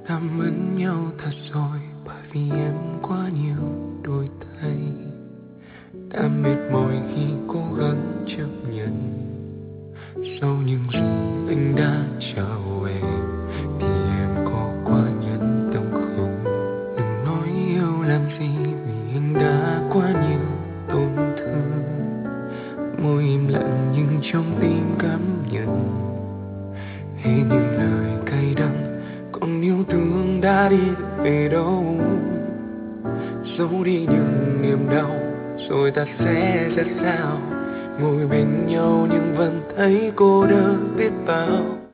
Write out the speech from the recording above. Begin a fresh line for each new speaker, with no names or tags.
Ta mến nhau thật rồi, bởi vì em quá nhiều đôi tay. Ta mệt mỏi khi cố gắng chấp nhận, sau những gì anh đã trở về thì em có quá nhẫn tâm không? Đừng nói yêu làm gì, vì anh đã quá nhiều tổn thương. Môi im lặng nhưng trong tim cảm nhận hết những lời cay đắng, còn yêu thương đã đi về đâu? Giấu đi những niềm đau rồi ta sẽ ra sao, ngồi bên nhau nhưng vẫn thấy cô đơn biết bao.